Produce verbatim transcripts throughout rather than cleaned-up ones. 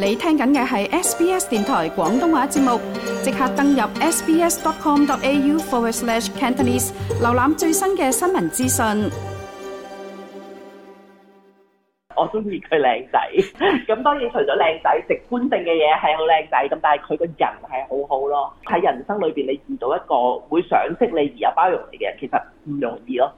你聽緊嘅係 S B S 電台廣東話節目，即刻登入 sbs.com.au forward slash Cantonese， 瀏覽最新嘅新聞資訊。 我中意佢靚仔，咁當然除咗靚仔，直觀性嘅嘢係好靚仔，咁但係佢個人係好好咯。喺人生裏邊，你遇到一個會賞識你而有包容你嘅人，其實唔容易咯。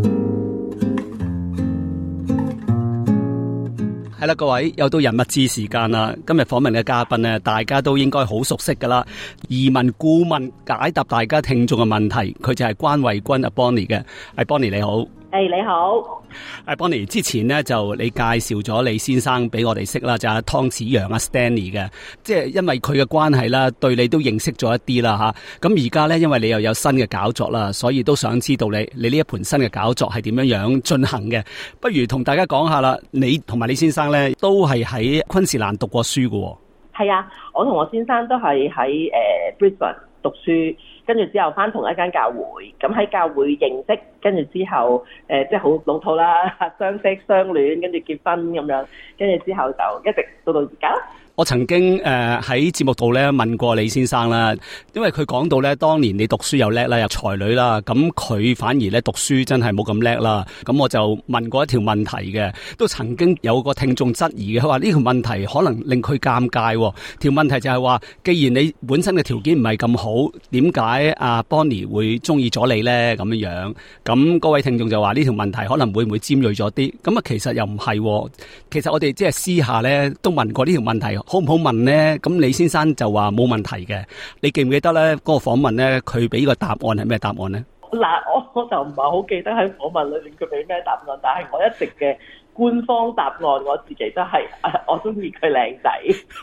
係啦，各位又到人物誌時間啦。今日訪問嘅嘉賓呢，大家都應該好熟悉噶啦。移民顧問解答大家聽眾嘅問題，佢就係關慧君阿 Bonnie 嘅。係 Bonnie 你好。 誒、hey, 你好。 係 Bonnie，之前呢，就你介紹咗李先生俾我哋識啦，就係、是、湯子揚阿 Stanley 嘅。即係因為佢嘅關係啦，對你都認識咗一啲啦吓。咁而家呢，因為你又有新嘅搞作啦，所以都想知道你你呢一盤新嘅搞作係點樣樣進行嘅。不如同大家講下啦，你同埋李先生咧都係喺昆士蘭讀過書嘅。 係啊，我同我先生都係喺誒 Brisbane 讀書，跟住之後翻同一間教會，咁喺教會認識，跟住之後誒、呃、即係好老土啦，相識相戀，跟住結婚咁樣，跟住之後就一直到到而家。 我曾經誒喺節目度咧問過李先生啦，因為佢講到咧當年你讀書又叻啦，又才女啦，咁佢反而咧讀書真係冇咁叻啦。咁我就問過一條問題嘅，都曾經有個聽眾質疑嘅，佢話呢條問題可能令佢尷尬。條問題就係話，既然你本身嘅條件唔係咁好，點解阿 Bonnie 會中意咗你咧？咁樣樣，咁各位聽眾就話呢條問題可能會唔會尖銳咗啲？咁啊，其實又唔係。其實我哋即係私下咧都問過呢條問題。好唔好問呢？咁李先生就話冇問題嘅。你記唔記得咧？嗰個訪問咧，佢俾個答案係咩答案呢？ 嗱，我我就唔係好記得喺訪問裏面佢俾咩答案，但係我一直嘅官方答案，我自己都係我中意佢靚仔。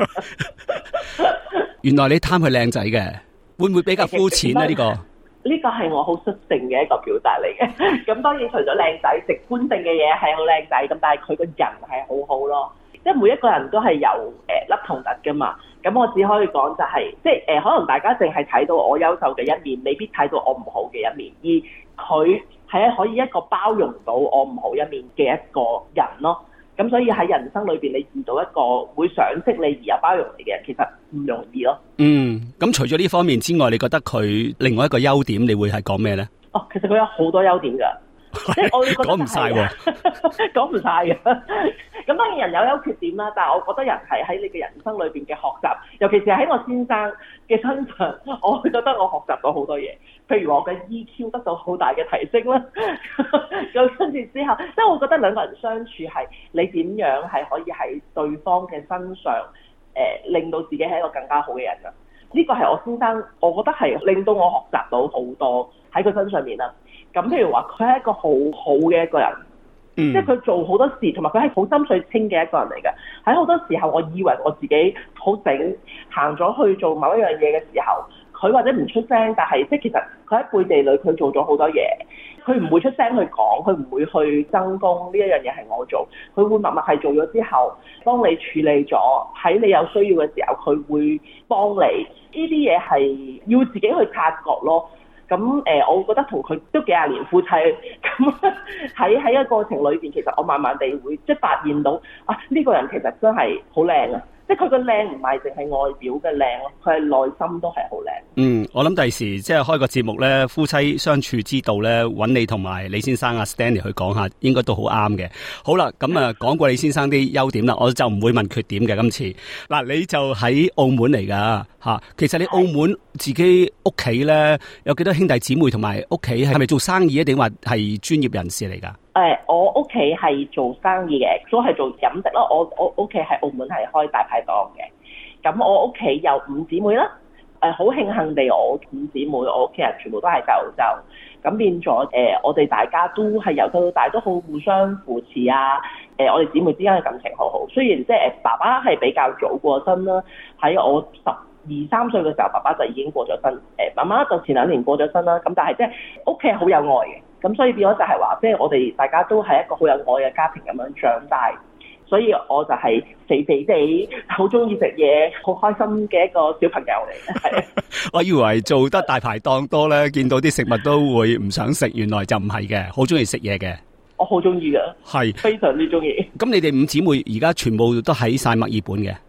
原來你貪佢靚仔嘅，會唔會比較膚淺呢？呢、呢個呢個係我好率性嘅一個表達嚟嘅。咁當然除咗靚仔，直觀性嘅嘢係好靚仔，咁但係佢個人係好好咯。即係每一個人都係有誒凹同凸㗎嘛，咁我只可以講就係、是，即係誒、呃、可能大家淨係睇到我優秀嘅一面，未必睇到我唔好嘅一面，而佢係可以一個包容到我唔好一面嘅一個人咯。咁所以喺人生裏邊，你遇到一個會賞識你而有包容你嘅人，其實唔容易咯。嗯，咁除咗呢方面之外，你覺得佢另外一個優點，你會係講咩咧？哦，其實佢有好多優點㗎。即係我會覺得講唔晒喎，講唔晒嘅。咁當然人有優缺點啦，但係我覺得人係喺你嘅人生裏邊嘅學習，尤其是喺我先生嘅身上，我會覺得我學習到好多嘢。譬如我嘅 E Q 得到好大嘅提升啦。咁跟住之後，即係我覺得兩個人相處係你點樣係可以喺對方嘅身上，誒、呃、令到自己係一個更加好嘅人㗎。呢、這個係我先生，我覺得係令到我學習到好多喺佢身上面啦。咁譬如話，佢係一個好好嘅一個人，嗯、即係佢做好多事，同埋佢係好心水清嘅一個人嚟嘅。喺好多時候，我以為我自己好醒，行咗去做某一樣嘢嘅時候，佢或者唔出聲，但係即係其實佢喺背地裏佢做咗好多嘢，佢唔會出聲去講，佢唔會去爭功。呢一樣嘢係我做，佢會默默係做咗之後，幫你處理咗。喺你有需要嘅時候，佢會幫你。呢啲嘢係要自己去察覺咯。咁誒、呃，我覺得同佢都幾廿年夫妻，咁喺喺一個過程裏邊，其實我慢慢地會即係發現到啊，呢、這個人其實真係好靚啊！即係佢個靚唔係淨係外表嘅靚咯，佢係內心都係好靚。嗯，我諗第時即係開個節目咧，夫妻相處之道咧，揾你同埋李先生阿 Stanley 去講下，應該都好啱嘅。好啦，咁啊講過李先生啲優點啦，我就唔會問缺點嘅。今次嗱，你就喺澳門嚟噶吓，其實你澳門自己屋企咧有幾多兄弟姊妹，同埋屋企係咪做生意，定話係專業人士嚟噶？誒、呃，我屋企係做生意嘅，都係做飲食咯。我我屋企喺澳門係開大排檔嘅。咁我屋企有五姊妹啦。誒、呃，好慶幸地，我五姊妹，我屋企人全部都係喺澳洲。咁變咗誒、呃，我哋大家都係由細到大都好互相扶持啊。誒、呃，我哋姊妹之間嘅感情好好。雖然即係爸爸係比較早過身啦，喺我十二三歲嘅時候，爸爸就已經過咗身。誒、呃，媽媽就前兩年過咗身啦。咁但係即係屋企係好有愛嘅。咁所以變咗就係話，即係我哋大家都係一個好有愛嘅家庭咁樣長大，所以我就係肥肥地，好中意食嘢，好開心嘅一個小朋友嚟。係，我以為做得大排檔多咧，見到啲食物都會唔想食，原來就唔係嘅，好中意食嘢嘅。我好中意㗎，係非常之中意。咁你哋五姊妹而家全部都喺晒墨爾本嘅？係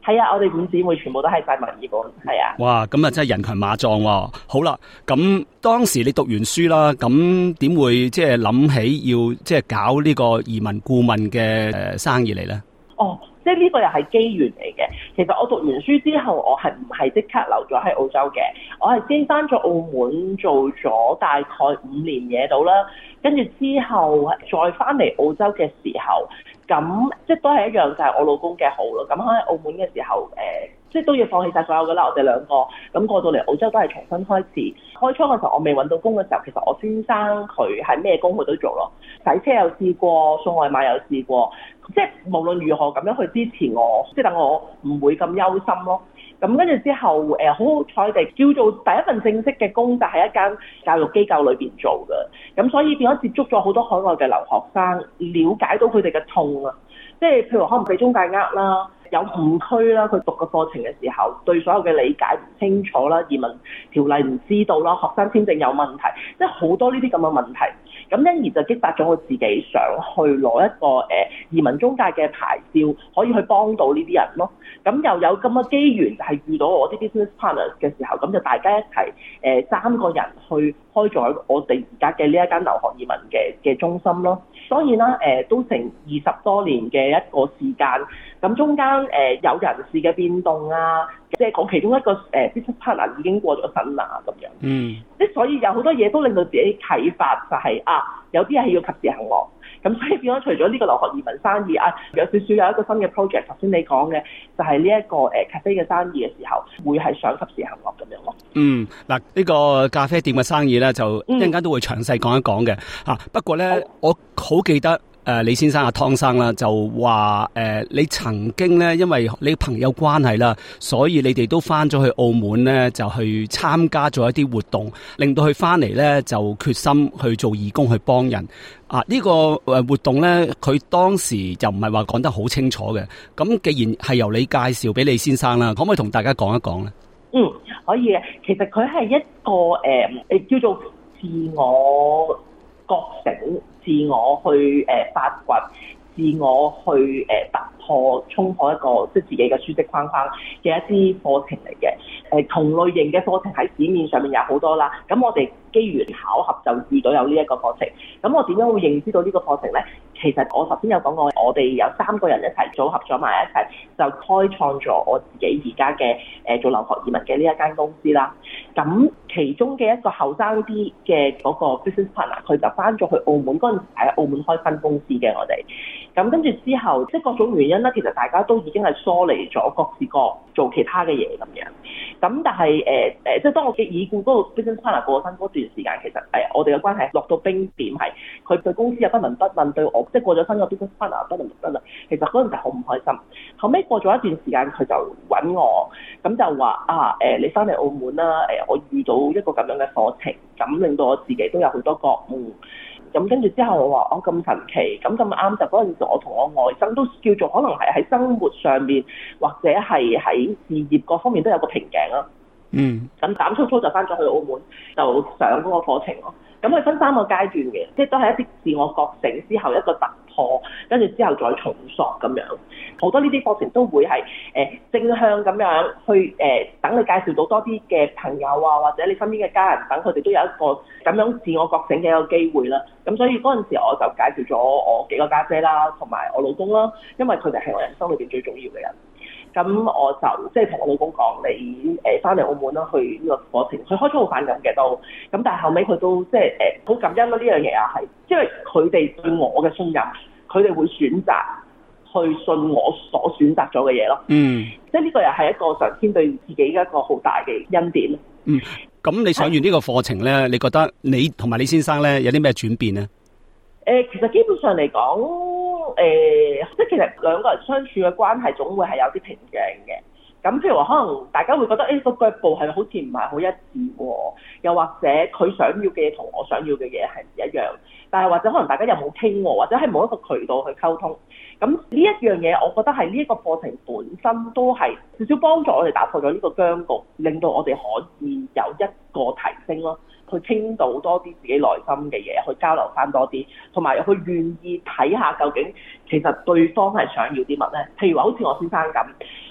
係啊，我哋五姊妹全部都喺晒墨爾本，係啊。 哇，咁啊真係人強馬壯喎。好啦，咁當時你讀完書啦，咁點會即係諗起要即係搞呢個移民顧問嘅誒生意嚟咧？ 哦，即係呢個又係機緣嚟嘅。其實我讀完書之後，我係唔係即刻留咗喺澳洲嘅？我係先返咗澳門做咗大概五年嘢到啦，跟住之後再返嚟澳洲嘅時候，咁即係都係一樣，就係我老公嘅好咯。咁喺澳門嘅時候，誒、呃、即係都要放棄晒所有噶啦，我哋兩個咁過到嚟澳洲都係重新開始。開初嘅時候我未揾到工嘅時候，其實我先生佢係咩工佢都做咯，洗車有試過，送外賣有試過，即係無論如何咁樣去支持我，即係等我唔會咁憂心咯。咁跟住之後，誒、呃、好好彩地叫做第一份正式嘅工就喺一間教育機構裏邊做嘅，咁所以變咗接觸咗好多海外嘅留學生，了解到佢哋嘅痛啊，即係譬如可能俾中介呃啦，有誤區啦，佢讀個課程嘅時候對所有嘅理解唔清楚啦，移民條例唔知道啦，學生簽證有問題，即係好多呢啲咁嘅問題。咁因而就激發咗我自己想去攞一個誒、呃、移民中介嘅牌照，可以去幫到呢啲人咯。咁又有咁嘅機緣，就係遇到我啲 business partners 嘅時候，咁就大家一齊誒、呃、三個人去開咗我哋而家嘅呢一間留學移民嘅嘅中心咯。當然啦，誒、呃、都成二十多年嘅一個時間，咁中間誒、呃、有人事嘅變動啊，即係講其中一個誒 business partner 已經過咗身啦咁樣。嗯，即係所以有好多嘢都令到自己啟發，就係、是、啊有啲嘢係要及時行樂。咁所以變咗除咗呢個留學移民生意啊，有少少有一個新嘅 project， 頭先你講嘅就係呢一個誒咖啡嘅生意嘅時候，會係想及時行樂咁樣咯。嗯， 嗱呢個咖啡店嘅生意咧，就一陣間都會詳細講一講嘅嚇。不過咧，我好記得。誒、呃、李先生阿湯生啦，就話誒、呃、你曾經咧，因為你朋友關係啦，所以你哋都翻咗去澳門咧，就去參加咗一啲活動，令到佢翻嚟咧就決心去做義工去幫人。啊，呢、這個誒活動咧，佢當時就唔係話講得好清楚嘅。咁既然係由你介紹俾李先生啦，可唔可以同大家講一講咧？ 嗯，可以嘅。其實佢係一個誒誒、呃、叫做自我覺醒。自我去誒、呃、發掘，自我去誒、呃、突破、衝破一個即係自己嘅舒適框框嘅一啲課程嚟嘅。誒、呃、同類型嘅課程喺市面上面有好多啦。咁我哋機緣巧合就遇到有呢一個課程。咁我點樣會認知到呢個課程咧？其實我頭先有講過，我哋有三個人一齊組合咗埋一齊，就開創咗我自己而家嘅誒做留學移民嘅呢一間公司啦。咁其中嘅一個後生啲嘅嗰個 business partner，佢就翻咗去澳門，嗰陣時喺澳門開分公司嘅我哋。咁跟住之後，即係各種原因啦，其實大家都已經係疏離咗，各自各做其他嘅嘢咁樣。咁但係誒誒，即係當我嘅已故嗰個 business partner 過身嗰段時間，其實誒、呃、我哋嘅關係落到冰點，係佢對公司又不聞不問，對我即係過咗身個 business partner 不聞不問。其實嗰陣時好唔開心。後尾過咗一段時間，佢就揾我，咁就話啊誒、呃，你翻嚟澳門啦，誒、呃、我遇到一個咁樣嘅課程，咁令到我自己都有好多覺悟。咁跟住之後我話哦，咁神奇，咁咁啱就嗰陣時我同我外甥都叫做可能係喺生活上面或者係喺事業各方面都有個瓶頸啦。嗯。咁膽粗粗就翻咗去澳門，就上嗰個課程咯。咁佢分三個階段嘅，即係都係一啲自我覺醒之後一個突破，跟住之後再重塑咁樣。好多呢啲課程都會係誒、呃、正向咁樣去誒、呃、等你介紹到多啲嘅朋友啊，或者你身邊嘅家人等佢哋都有一個咁樣自我覺醒嘅一個機會啦。咁所以嗰陣時我就介紹咗我幾個家姐啦，同埋我老公啦，因為佢哋係我人生裏邊最重要嘅人。咁我就即係同我老公講，你誒翻嚟澳門啦，去呢個課程，佢開初好反感嘅都，咁但係後尾佢都即係誒好感恩咯。呢樣嘢啊係，因為佢哋對我嘅信任，佢哋會選擇去信我所選擇咗嘅嘢咯。嗯，即係呢個又係一個上天對自己一個好大嘅恩典。 嗯，咁你上完呢個課程咧，你覺得你同埋李先生咧有啲咩轉變咧？ 誒，其實基本上嚟講，誒、呃，即係其實兩個人相處嘅關係總會係有啲瓶頸嘅。咁譬如話，可能大家會覺得，誒、欸、個腳步係好似唔係好一致喎，又或者佢想要嘅嘢同我想要嘅嘢係唔一樣。但係或者可能大家又冇傾喎，或者係冇一個渠道去溝通。咁呢一樣嘢，我覺得係呢一個課程本身都係少少幫助我哋打破咗呢個僵局，令到我哋可以有一個提升咯。去傾到多啲自己內心嘅嘢，去交流翻多啲，同埋去願意睇下究竟其實對方係想要啲乜咧？譬如話好似我先生咁，誒、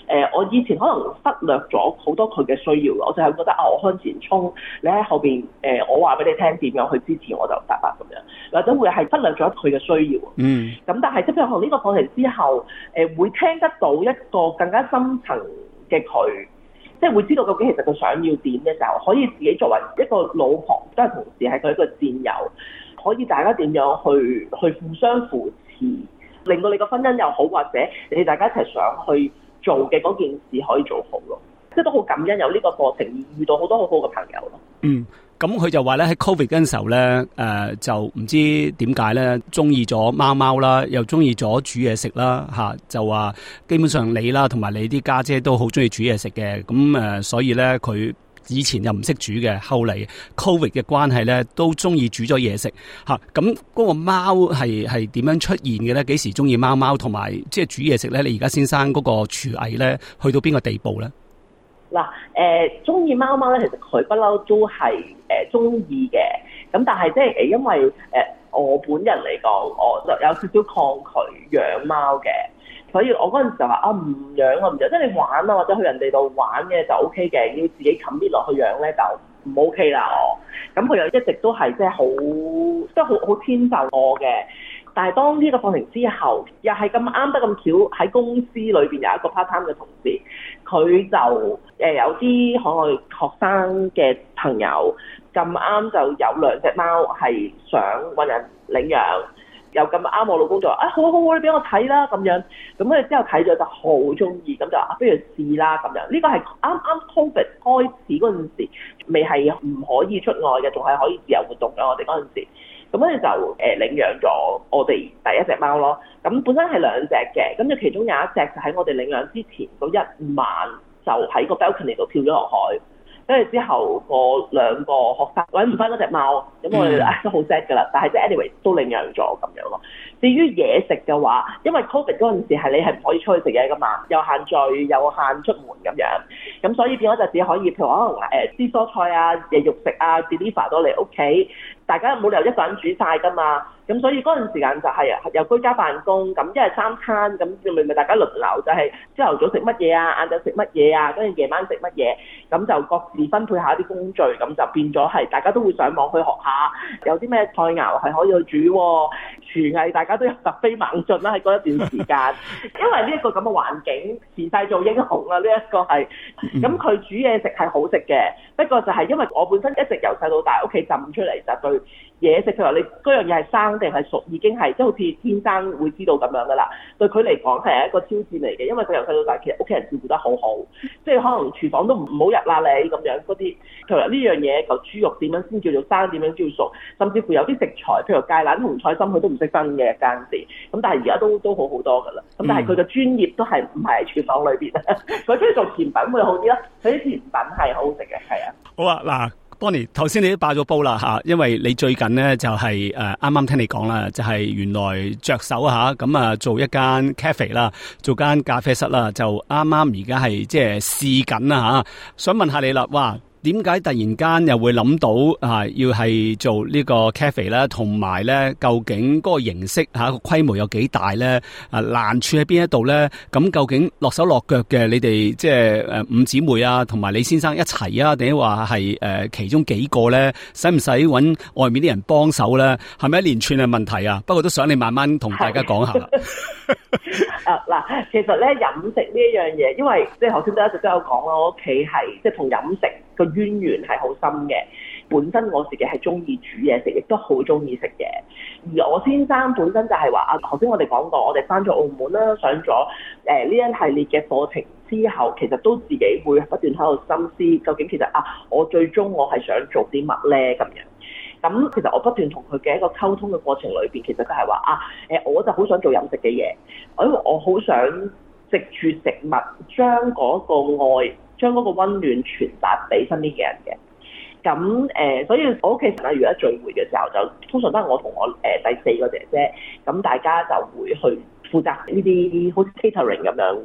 呃，我以前可能忽略咗好多佢嘅需要，我就係覺得啊，我向前衝，你喺後邊誒、呃，我話俾你聽點樣去支持我就得啦咁樣，或者會係忽略咗佢嘅需要。嗯。咁但係即係可能呢個課程之後，誒、呃、會聽得到一個更加深層嘅佢。即係會知道究竟其實佢想要點嘅時候，可以自己作為一個老婆，都係同時係佢一個戰友，可以大家點樣去去互相扶持，令到你個婚姻又好，或者你哋大家一齊想去做嘅嗰件事可以做好咯。即係都好感恩有呢個課程，遇到好多好好嘅朋友咯。嗯。 咁佢就話咧喺 Covid 嗰陣時候咧，誒、呃、就唔知點解咧，中意咗貓貓啦，又中意咗煮嘢食啦，嚇、啊、就話基本上你啦，同埋你啲家姐，姐都好中意煮嘢食嘅，咁誒、呃、所以咧佢以前又唔識煮嘅，後嚟 Covid 嘅關係咧都中意煮咗嘢食嚇。咁、啊、嗰個貓係係點樣出現嘅咧？幾時中意貓貓？同埋即係煮嘢食咧？你而家先生嗰個廚藝咧，去到邊個地步咧？ 嗱，誒中意貓貓咧，其實佢不嬲都係誒中意嘅，咁但係即係誒，因為誒、呃、我本人嚟講，我就有少少抗拒養貓嘅，所以我嗰陣時就話啊唔養啊唔養，即係你玩啊或者去人哋度玩嘅就 O K 嘅，要自己冚啲落去養咧就唔 O K 啦我，咁佢又一直都係即係好即係好好遷就我嘅。但係當呢個課程之後，又係咁啱得咁巧喺公司裏邊有一個 part time 嘅同事，佢就誒有啲可愛學生嘅朋友咁啱就有兩隻貓係想搵人領養，又咁啱我老公就話啊好好好，你俾我睇啦咁樣，咁佢之後睇咗就好中意，咁就啊不如試啦咁樣。呢個係啱啱 Covid 開始嗰陣時，未係唔可以出外嘅，仲係可以自由活動嘅我哋嗰陣時。咁跟住就誒、呃、領養咗我哋第一隻貓咯。咁本身係兩隻嘅，咁就其中有一隻就喺我哋領養之前嗰一晚就喺個 balcony 度跳咗落海。跟住之後個兩個學生揾唔翻嗰隻貓，咁我哋唉都好 sad 㗎啦。但係即係 anyway 都領養咗咁樣咯。至於嘢食嘅話，因為 Covid 嗰陣時係你係唔可以出去食嘢㗎嘛，又限聚又限出門咁樣，咁所以變咗就只可以譬如可能誒啲蔬菜啊、嘢肉食啊 deliver 到嚟屋企，大家冇理由一個人煮晒㗎嘛。咁所以嗰陣時間就係由居家辦公，咁一日三餐，咁咪咪大家輪流，就係朝頭早食乜嘢啊，晏晝食乜嘢啊，跟住夜晚食乜嘢，咁就各自分配下啲工序，咁就變咗係大家都會上網去學下，有啲咩菜肴係可以去煮，廚藝大家都有突飛猛進啦喺嗰一段時間，因為呢一個咁嘅環境，時勢做英雄啊，呢、這、一個係，咁佢煮嘢食係好食嘅，不過就係因為我本身一直由細到大屋企浸出嚟，就對嘢食，譬如話你嗰樣嘢係生定係熟，已經係即係好似天生會知道咁樣噶啦。對佢嚟講係一個挑戰嚟嘅，因為佢由細到大其實屋企人照顧得好好，即係可能廚房都唔好入啦你咁樣嗰啲。譬如話呢樣嘢嚿豬肉點樣先叫做生，點樣叫做熟，甚至乎有啲食材譬如芥蘭同菜心佢都唔識分嘅間時。咁但係而家都都好好多噶啦。咁但係佢嘅專業都係唔係喺廚房裏邊啊？佢中意做甜品會好啲啦。佢啲甜品係好好食嘅，係啊。 好啊，嗱。Bonnie，頭先你都爆咗煲啦嚇，因為你最近咧就係誒啱啱聽你講啦，就係、是、原來着手嚇咁啊做一間 cafe 啦，做間咖啡室啦，就啱啱而家係即係試緊啦嚇，想問下你啦，哇！點解突然間又會諗到啊？要係做呢個 cafe 咧，同埋咧，究竟嗰個形式嚇個規模有幾大咧？啊，難處喺邊一度咧？咁究竟落手落腳嘅你哋即係誒五姊妹啊，同埋李先生一齊啊，定係話係誒其中幾個咧？使唔使揾外面啲人幫手咧？係咪一連串嘅問題啊？不過都想你慢慢同大家講下。 啊嗱，其實咧飲食呢一樣嘢，因為即係頭先都一直都有講啦，我屋企係即係同飲食個淵源係好深嘅。本身我自己係中意煮嘢食，亦都好中意食嘅。而我先生本身就係話啊，頭先我哋講過，我哋翻咗澳門啦，上咗誒呢一系列嘅課程之後，其實都自己會不斷喺度深思，究竟其實啊，我最終我係想做啲乜咧咁樣。咁其實我不斷同佢嘅一個溝通嘅過程裏邊，其實就係話啊，誒我就好想做飲食嘅嘢，因為我好想藉住食物將嗰個愛、將嗰個溫暖傳達俾身邊嘅人嘅。咁誒、呃，所以我屋企成日如果聚會嘅時候，就通常都係我同我誒、呃、第四個姐姐，咁大家就會去負責呢啲好似 catering 咁樣。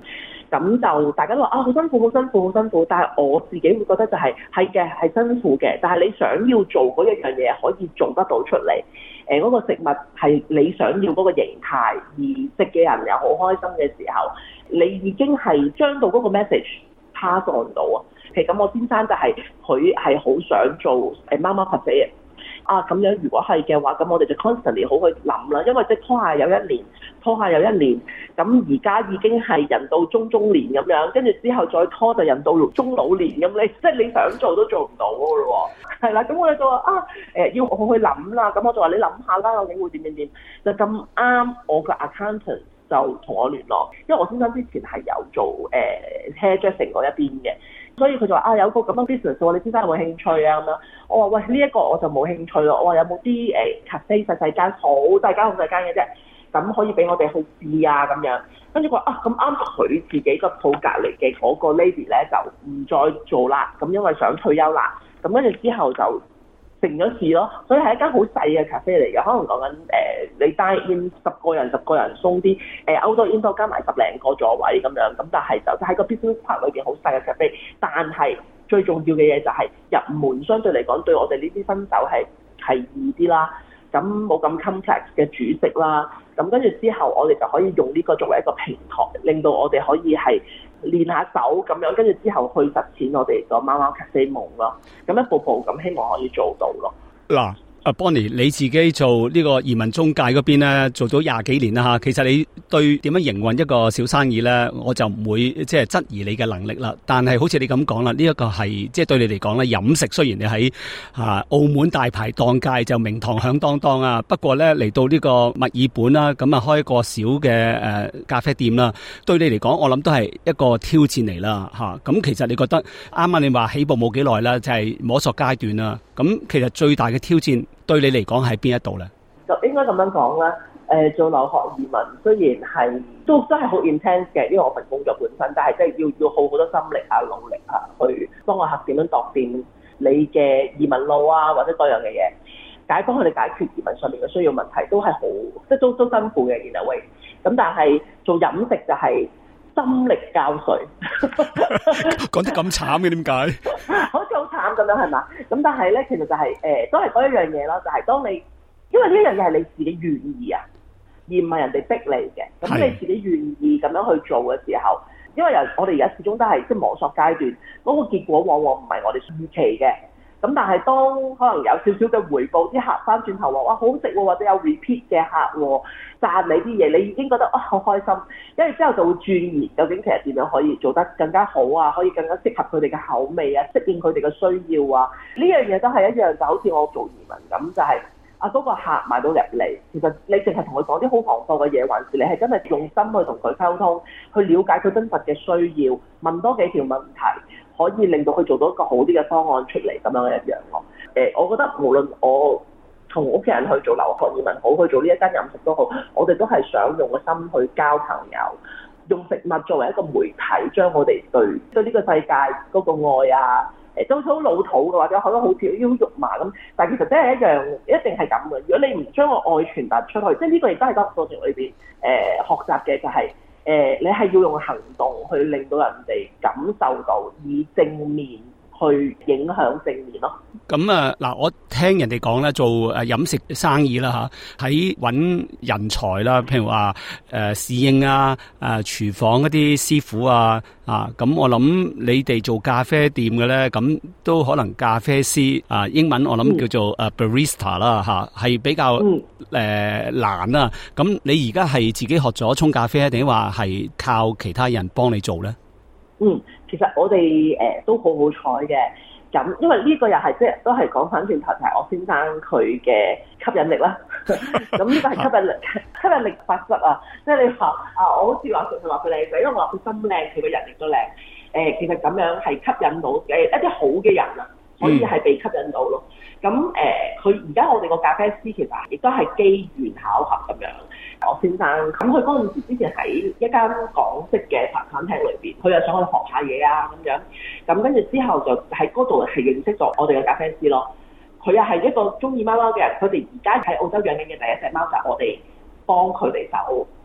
咁就大家都話啊好辛苦好辛苦好辛苦，但係我自己會覺得就係係嘅係辛苦嘅，但係你想要做嗰一樣嘢可以做得到出嚟，誒、呃、嗰、嗰個食物係你想要嗰個形態，而食嘅人又好開心嘅時候，你已經係將到嗰個 message pass on 到啊。譬如咁，我先生就係佢係好想做誒貓貓 cafe 啊，咁樣如果係嘅話，咁我哋就 constantly 好去諗啦，因為即係拖下有一年，拖下有一年，咁而家已經係人到中中年咁樣，跟住之後再拖就人到中老年咁，你即係你想做都做唔到㗎咯喎，係啦，咁我哋就話啊誒要我去諗啦，咁我就話你諗下啦，究竟會點點點，就咁啱我個 accountant 就同我聯絡，因為我先生之前係有做誒、呃、hairdressing 嗰一邊嘅。所以佢就話啊有個咁樣 business 喎，你先生有冇興趣啊咁樣？我話喂呢一、這個我就冇興趣咯。我話有冇啲誒 cafe 細細間好細間好細間嘅啫，咁可以俾我哋去試啊咁樣。跟住佢話啊咁啱佢自己個鋪隔離嘅嗰個 lady 咧就唔再做啦，咁因為想退休啦。咁跟住之後就成咗事咯。所以係一間好細嘅 cafe 嚟嘅，可能講緊誒你 dine in 十個人十個人鬆啲，誒 outdoor indoor 加埋十零個座位咁樣，咁但係就喺個 business park 裏邊好細嘅 cafe，但係最重要嘅嘢就係入門相對嚟講對我哋呢啲新手係係易啲啦，咁冇咁 complex 嘅煮食啦，咁跟住之後我哋就可以用呢個作為一個平台，令到我哋可以係練下手咁樣，跟住之後去實踐我哋個貓貓 cafe 夢咯，咁一步步咁希望可以做到咯。 嗱。阿 Bonnie，你自己做呢個移民中介嗰邊咧，做咗廿幾年啦嚇。其實你對點樣營運一個小生意咧，我就唔會即係質疑你嘅能力啦。但係好似你咁講啦，呢、這、一個係即係對你嚟講咧，飲食雖然你喺啊澳門大排檔界就名堂響當當啊，不過咧嚟到呢個墨爾本啦，咁啊開一個小嘅誒咖啡店啦，對你嚟講，我諗都係一個挑戰嚟啦嚇。咁、啊、其實你覺得啱啱你話起步冇幾耐啦，就係、是、摸索階段啦。咁其實最大嘅挑戰對你嚟講喺邊一度咧？ 就應該咁樣講啦。誒、呃，做留學移民雖然係都真係好 intense 嘅，因為我份工作本身，但係即係要要耗好多心力啊、努力啊，去幫個客點樣度掂你嘅移民路啊，或者各樣嘅嘢，解幫佢哋解決移民上面嘅需要問題，都係好即係都都辛苦嘅。in a way，咁但係做飲食就係心力交瘁。 講得咁慘嘅點解？ 好似好慘咁樣係嘛？咁但係咧，其實就係、是、誒、呃，都係嗰一樣嘢咯，就係、是、當你因為呢一樣嘢係你自己願意啊，而唔係人哋逼你嘅。咁你自己願意咁樣去做嘅時候，因為由我哋而家始終都係即係摸索階段，嗰、那個結果往往唔係我哋預期嘅。咁但係當可能有少少嘅回報，啲客翻轉頭話哇好食喎，或者有 repeat 嘅客喎，讚你啲嘢，你已經覺得哇好開心，跟住之後就會鑽研究竟其實點樣可以做得更加好啊，可以更加適合佢哋嘅口味啊，適應佢哋嘅需要啊，呢樣嘢都係一樣，就好似我做移民咁，就係、是、啊嗰、那個客買到入嚟，其實你淨係同佢講啲好行貨嘅嘢，還是你係真係用心去同佢溝通，去了解佢真實嘅需要，問多幾條問題。可以令到佢做到一個好啲嘅方案出嚟，咁樣一樣咯。誒，我覺得無論我同屋企人去做留學移民好，去做呢一間飲食都好，我哋都係想用個心去交朋友，用食物作為一個媒體，將我哋對對呢個世界嗰個愛啊，誒都好老土嘅，或者可能好似要肉麻咁，但係其實真係一樣，一定係咁嘅。如果你唔將個愛傳達出去，即係呢個亦都係個過程裏邊誒學習嘅，就係、是。誒、呃，你係要用行動去令到人哋感受到，以正面去影響正面咯。 咁啊，嗱，我聽人哋講咧，做誒飲食生意啦嚇，喺揾人才啦，譬如話誒侍應啊、誒廚房嗰啲師傅啊，啊，咁我諗你哋做咖啡店嘅咧，咁都可能咖啡師啊，英文我諗叫做誒 barista 啦嚇，係比較誒難啦。咁你而家係自己學咗沖咖啡啊，定係話係靠其他人幫你做咧？ 嗯，其實我哋誒、呃、都好好彩嘅，咁因為呢個又係即係都係講翻轉頭，就係我先生佢嘅吸引力啦。咁呢個係吸引力吸引力法則啊！即係你話啊，我好似話佢話佢靚仔，因為我話佢心靚，佢個人亦都靚。誒、呃，其實咁樣係吸引到誒一啲好嘅人啊，可以係被吸引到咯。咁誒，佢而家我哋個咖啡師其實亦都係機緣巧合咁樣。我先生咁佢嗰陣時之前喺一間港式嘅茶餐廳裏邊，佢又想去學下嘢啊咁樣，咁跟住之後就喺嗰度係認識咗我哋嘅咖啡師咯。佢又係一個中意貓貓嘅人，佢哋而家喺澳洲養緊嘅第一隻貓就係我哋幫佢哋手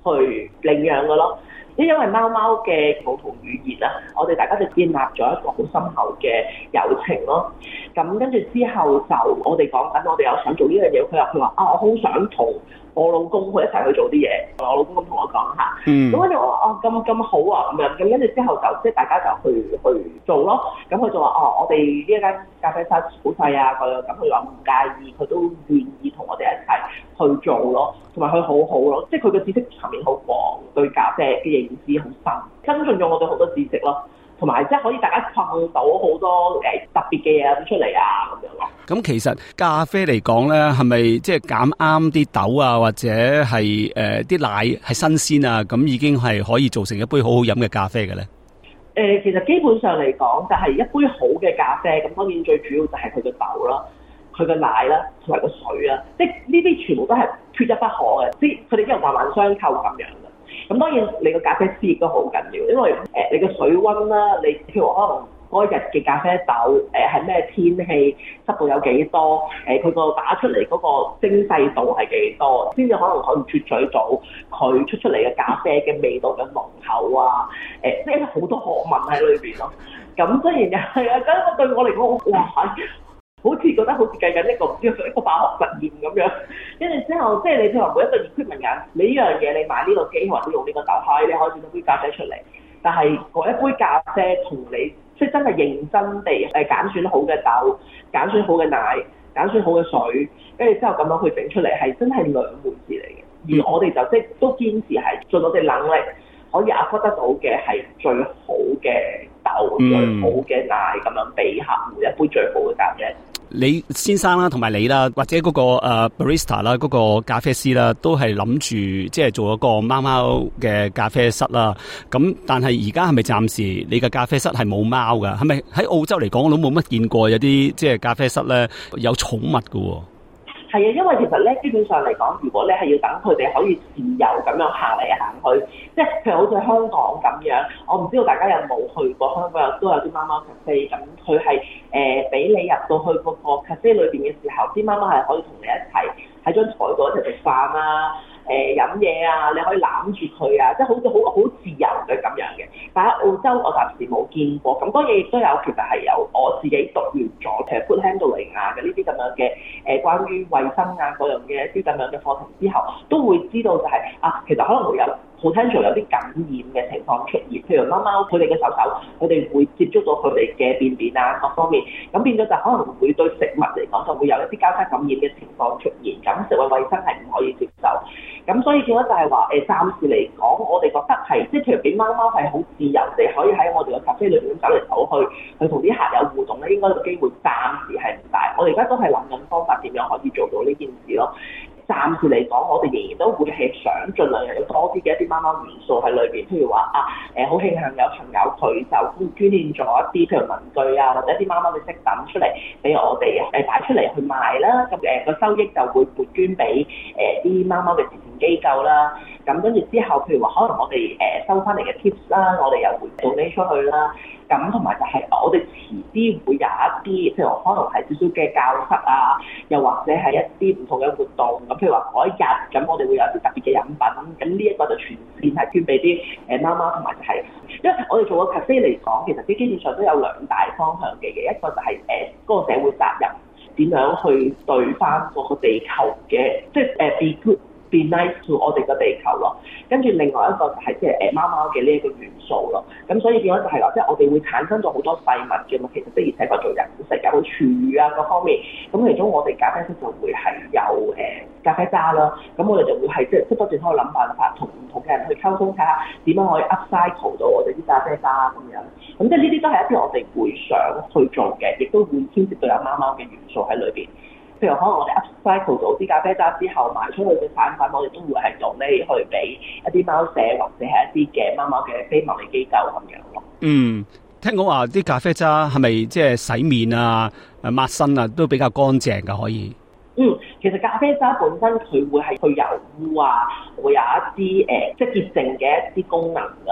去領養嘅咯。因為貓貓嘅共同語言啦，我哋大家就建立咗一個好深厚嘅友情咯。咁跟住之後就我哋講緊，我哋有想做呢樣嘢，佢話佢話啊，我好想同我老公去一齊去做啲嘢。我老公咁同我講下，咁跟住我話哦，咁咁好啊咁樣。咁跟住之後就即係大家就去去做咯。咁佢就話哦，我哋呢一間咖啡室好細啊咁樣。咁佢話唔介意，佢都願意同我哋一齊去做咯。同埋佢好好咯，即係佢嘅知識層面好廣，對咖啡嘅認知好深，跟進咗我哋好多知識咯。同埋即係可以大家創到好多誒特別嘅嘢出嚟啊咁樣咯。 咁其實咖啡嚟講咧，係咪即係揀啱啲豆啊，或者係誒啲奶係新鮮啊，咁已經係可以做成一杯好好飲嘅咖啡嘅咧？誒、 呃，其實基本上嚟講，就係一杯好嘅咖啡，咁當然最主要就係佢嘅豆啦、佢嘅奶啦，同埋個水啦，即係呢啲全部都係缺一不可嘅，即係佢哋已經環環相扣咁樣嘅。咁當然你個咖啡師亦都好緊要，因為誒、呃、你個水溫啦，你譬如可能嗰日嘅咖啡豆誒係咩天氣，濕度有幾多，誒佢個打出嚟嗰個精細度係幾多，先至可能可以萃取到佢出出嚟嘅咖啡嘅味道嘅濃厚啊，誒、呃、即係好多學問喺裏邊咯。咁雖然又係啊，咁對我嚟講，哇！好似覺得好似計緊一個唔知一個化學實驗咁樣，跟住之後即係你譬如話每一個 equipment 人，你呢樣嘢你買呢個機或者用呢個豆開，你可以整到杯咖啡出嚟。但係嗰一杯咖啡同你即係真係認真地誒揀選好嘅豆、揀選好嘅奶、揀選好嘅水，跟住之後咁樣去整出嚟係真係兩回事嚟嘅。而我哋就即係都堅持係盡我哋能力可以 afford 得到嘅係最好嘅豆、嗯、最好嘅奶咁樣俾客戶一杯最好嘅咖啡。 你先生啦，同埋你啦，或者嗰、那個誒、uh, barista 啦，嗰個咖啡師啦，都係諗住即係做一個貓貓嘅咖啡室啦。咁但係而家係咪暫時你嘅咖啡室係冇貓㗎？係咪喺澳洲嚟講我都冇乜見過有啲即係咖啡室咧有寵物㗎喎？ 係啊，因為其實咧，基本上嚟講，如果咧係要等佢哋可以自由咁樣行嚟行去，即係譬如好似香港咁樣，我唔知道大家有冇去過香港，都有啲貓貓咖啡，咁佢係誒俾你入到去嗰個咖啡裏邊嘅時候，啲貓貓係可以同你一齊喺張台度一齊食飯啊，誒飲嘢啊，你可以攬住佢啊，即係好似好好自由嘅咁樣嘅。但喺澳洲我暫時冇見過，咁當然亦都有，其實係有我自己讀完咗其實 food handling 啊嘅呢啲咁樣嘅誒、呃、關於衛生啊嗰樣嘅一啲咁樣嘅課程之後，都會知道就係、是、啊，其實可能會有 potential 有啲感染嘅情況出現，譬如貓貓佢哋嘅手手，佢哋會接觸到佢哋嘅便便啊各方面，咁變咗就可能會對食物嚟講就會有一啲交叉感染嘅情況出現，咁食物衛生係唔可以接受。咁所以變咗就係話誒，暫時嚟講，我哋覺得係即係譬如俾貓貓係好自由地可以喺我哋嘅咖啡裏面走嚟走去，去同啲客有互動咧，應該個機會暫時係唔大。我哋而家都係諗緊方法點樣可以做到呢件事咯。暫時嚟講，我哋仍然都會係想盡量有多啲嘅一啲貓貓元素喺裏邊，譬如話啊誒，好慶幸有朋友佢就捐獻咗一啲譬如文具啊，或者一啲貓貓嘅飾品出嚟俾我哋誒擺出嚟去賣啦。咁誒個收益就會撥捐俾誒啲貓貓嘅慈善機構啦。咁跟住之後，譬如話可能我哋誒收翻嚟嘅 tips 啦，我哋又會做呢出去啦。咁同埋就係我哋遲啲會有一啲，譬如可能係少少嘅教室啊，又或者係一啲唔同嘅活動。咁譬如話嗰一日，咁我哋會有啲特別嘅飲品。咁呢一個就全線係捐俾啲誒貓貓，同埋就係、是，因為我哋做個 cafe 嚟講，其實啲基本上都有兩大方向嘅嘅，一個就係誒嗰個社會責任，點樣去對翻嗰個地球嘅，即係誒 be good be nice to 我哋個地球咯。跟住另外一個就係即係誒貓貓嘅呢一個元素咯。咁所以變咗就係話，即係我哋會產生咗好多廢物嘅嘛。其實的而且確做人食有廚餘啊各方面。咁其中我哋咖啡室就會係有誒、呃、咖啡渣啦。咁我哋就會係即係不斷喺度諗辦法，同唔同嘅人去溝通，睇下點樣可以 upcycle 到我哋啲咖啡渣咁樣。咁即係呢啲都係一啲我哋會想去做嘅，亦都會牽涉到有貓貓嘅元素喺裏邊。譬如可能我哋 upcycle 到啲咖啡渣之後賣出去嘅產品，我哋都會係用呢去俾一啲貓舍或者係一啲嘅貓貓嘅非牟利機構咁樣咯。嗯， 聽講話啲咖啡渣係咪即係洗面啊、誒抹身啊都比較乾淨㗎？可以。 嗯，其實咖啡渣本身佢會係去油污啊，會有一啲誒、呃、即係潔淨嘅一啲功能㗎。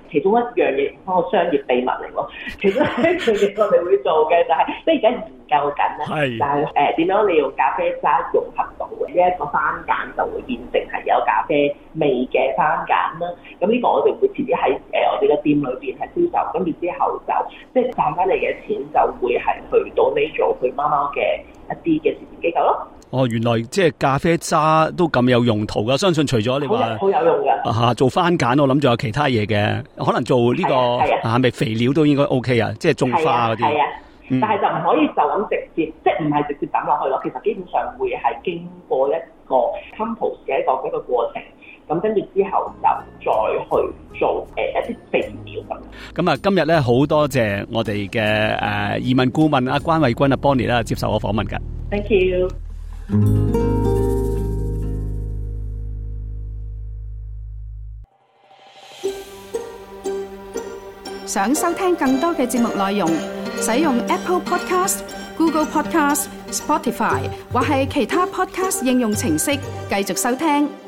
其中一樣嘢，嗰個商業秘密嚟喎。其中一樣嘢我哋會做嘅就係、是，即係而家研究緊啦， 係就係誒點樣利用咖啡渣融合到呢一個番梘，就會變成係有咖啡味嘅番梘啦。咁呢個我哋會遲啲喺誒我哋嘅店裏邊係銷售，咁然之後就即係賺翻嚟嘅錢就會係去到呢做去貓貓嘅一啲嘅慈善機構咯。 哦，原來即係咖啡渣都咁有用途噶，相信除咗你話好有用噶嚇做番梘，我諗仲有其他嘢嘅，可能做呢、這個啊咪、啊、肥料都應該 OK 啊，即係種花嗰啲。係啊，啊嗯、但係就唔可以就咁直接，即係唔係直接抌落去咯。其實基本上會係經過一個 compost 嘅一個一個過程，咁跟住之後就再去做誒、呃、一啲肥料咁。咁啊，今日咧好多謝我哋嘅誒移民顧問阿關慧君阿 Bonnie 啦，接受我訪問㗎。 Thank you。 想收聽更多嘅節目內容，使用 Apple Podcast、Google Podcast、Spotify 或係其他 Podcast 應用程式繼續收聽。